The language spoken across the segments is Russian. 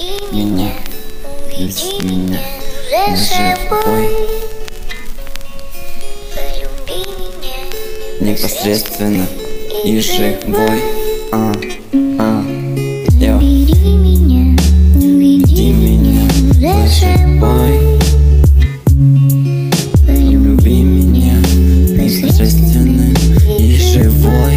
меня, ведь меня живой. Непосредственно и живой. Йо. Веди меня живой. Люби меня непосредственно и живой.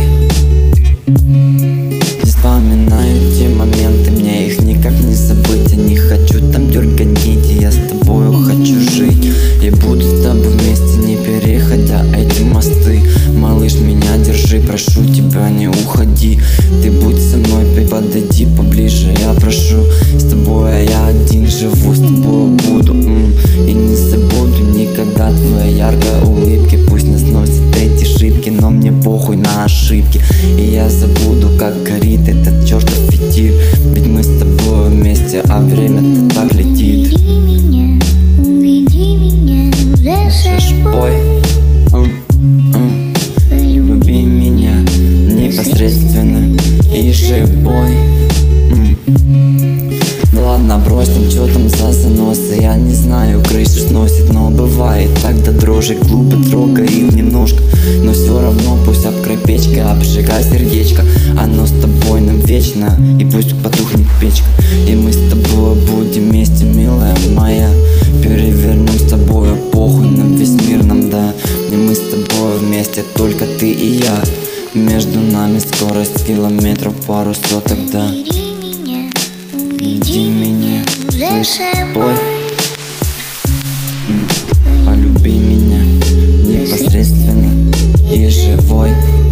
Вспоминаю те моменты, мне их никак не забыть. Я не хочу там дергать нити, я с тобою хочу жить. И буду с тобой вместе, не переходя эти мосты. Малыш, меня держи, прошу тебя, не уходи. Ты будь со мной, подойди поближе, я прошу. С тобой я один живу, с тобой буду. И не забуду никогда твои яркие улыбки. Пусть нас носят эти шибки, но мне похуй на ошибки. И я забуду, как горит этот чертов фитиль. Ведь мы с тобой вместе, а время-то так летит. Живой. Люби меня непосредственно и живой. Ладно, брось там, чё там за заносы. Я не знаю, крышу сносит, но бывает так до дрожи. Глупо трогает немножко, но все равно пусть об край печки обжигай сердечко. Оно с тобой нам вечно, и пусть потухнет печка. И мы с тобой будем вместе, милая моя. Перевернем с тобой похуй нам весь мир нам, да. И мы с тобой вместе, только ты и я. Между нами скорость километров пару соток, да. Веди меня живой. Полюби меня непосредственно и живой.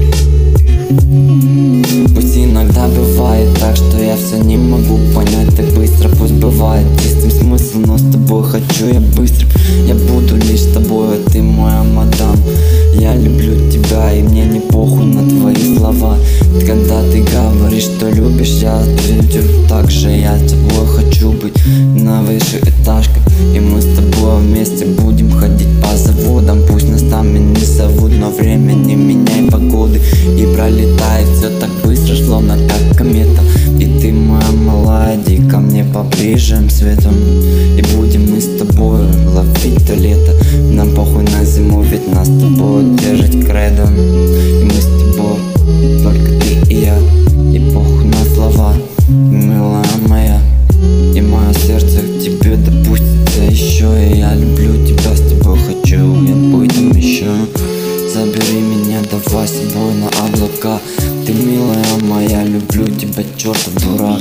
Пусть иногда бывает так, что я все не могу понять так быстро. Пусть бывает чистым смысл, но с тобой хочу я быстро. Я буду лишь с тобой, а ты моя мадам. Я люблю тебя, и мне не похуй на твои слова. Когда ты говоришь, что любишь, я отвечу так же. Я с тобой хочу быть на высших этажках. И мы с тобой вместе будем ходить по заводам. Пусть нас там и не зовут, но время не меняй погоды. И пролетает все так быстро, словно как комета. И ты моя малая, иди ко мне поближе светом. И будем мы с тобой ловить то лето. Нам похуй на зиму, ведь нас с тобой держать кредом. И мы с тобой, только ты и я. И похуй на слова, милая моя. И мое сердце к тебе допустится еще. И я люблю тебя, с тобой хочу я быть там еще. Забери меня, давай с собой на облака. Ты милая моя, люблю тебя, чертов дурак.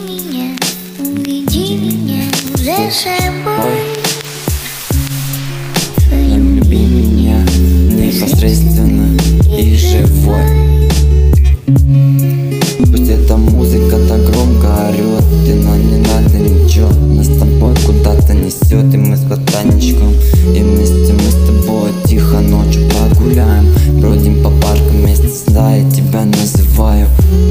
Веди меня живой. Люби меня непосредственно и живой. Пусть эта музыка так громко орет, но не надо ничего. Нас с тобой куда-то несет, и мы с ботаничком. И вместе мы с тобой тихо ночью погуляем. Бродим по паркам вместе, да, я тебя называю.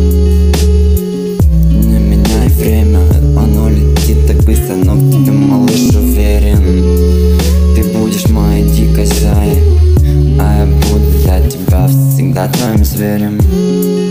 Не меняй время, оно летит так быстро, но в тебе, малыш, уверен. Ты будешь моей дикой заей, а я буду для тебя всегда твоим зверем.